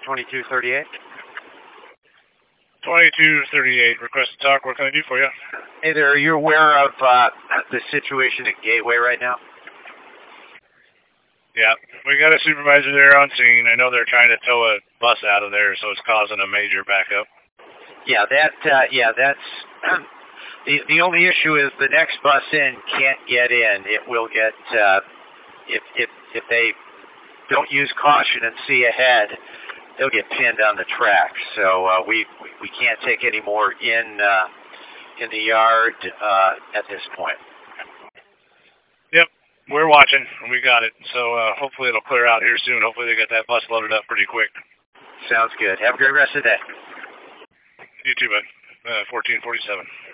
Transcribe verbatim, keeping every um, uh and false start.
twenty-two thirty-eight. twenty-two thirty-eight, request to talk. What can I do for you? Hey there, are you aware of uh, the situation at Gateway right now? Yeah, we got a supervisor there on scene. I know they're trying to tow a bus out of there, so it's causing a major backup. Yeah, that. Uh, yeah, that's the the only issue is the next bus in can't get in. It will get uh, if if if they don't use caution and see ahead, they'll get pinned on the track. So uh, we we can't take any more in uh, in the yard uh, at this point. Yep. We're watching. We got it. So uh, hopefully it'll clear out here soon. Hopefully they get that bus loaded up pretty quick. Sounds good. Have a great rest of the day. You too, bud. Uh, fourteen forty-seven.